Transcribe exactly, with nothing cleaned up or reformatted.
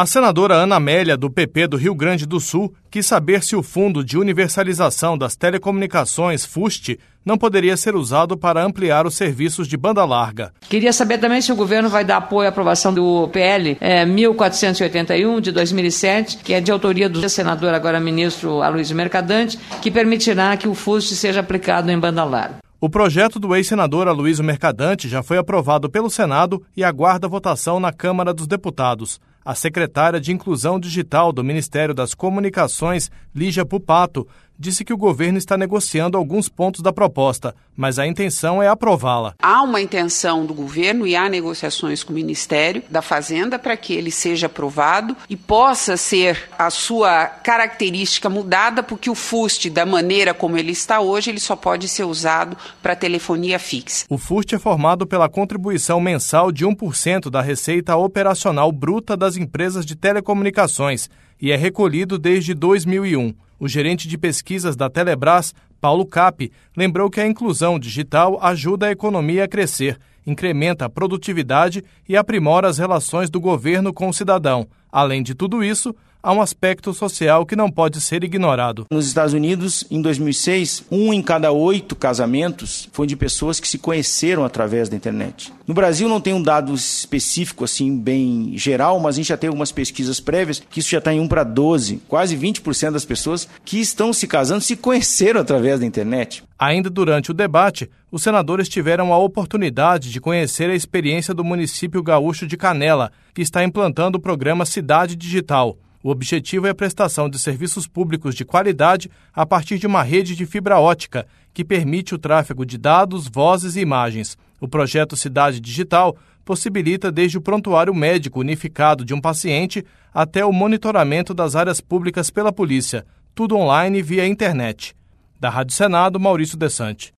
A senadora Ana Amélia, do P P do Rio Grande do Sul, quis saber se o Fundo de Universalização das Telecomunicações, FUST, não poderia ser usado para ampliar os serviços de banda larga. Queria saber também se o governo vai dar apoio à aprovação do P L é, mil quatrocentos e oitenta e um, de dois mil e sete, que é de autoria do senador, agora ministro Aloysio Mercadante, que permitirá que o FUST seja aplicado em banda larga. O projeto do ex-senador Aloysio Mercadante já foi aprovado pelo Senado e aguarda votação na Câmara dos Deputados. A secretária de Inclusão Digital do Ministério das Comunicações, Lígia Pupato, disse que o governo está negociando alguns pontos da proposta, mas a intenção é aprová-la. Há uma intenção do governo e há negociações com o Ministério da Fazenda para que ele seja aprovado e possa ser a sua característica mudada, porque o FUST, da maneira como ele está hoje, ele só pode ser usado para telefonia fixa. O FUST é formado pela contribuição mensal de um por cento da receita operacional bruta das empresas de telecomunicações e é recolhido desde dois mil e um. O gerente de pesquisas da Telebrás, Paulo Cap, lembrou que a inclusão digital ajuda a economia a crescer, incrementa a produtividade e aprimora as relações do governo com o cidadão. Além de tudo isso, há um aspecto social que não pode ser ignorado. Nos Estados Unidos, em dois mil e seis, um em cada oito casamentos foi de pessoas que se conheceram através da internet. No Brasil não tem um dado específico, assim, bem geral, mas a gente já tem algumas pesquisas prévias que isso já está em um para doze. Quase vinte por cento das pessoas que estão se casando se conheceram através da internet. Ainda durante o debate, os senadores tiveram a oportunidade de conhecer a experiência do município gaúcho de Canela, que está implantando o programa Cidade Digital. O objetivo é a prestação de serviços públicos de qualidade a partir de uma rede de fibra ótica, que permite o tráfego de dados, vozes e imagens. O projeto Cidade Digital possibilita desde o prontuário médico unificado de um paciente até o monitoramento das áreas públicas pela polícia, tudo online via internet. Da Rádio Senado, Maurício Desante.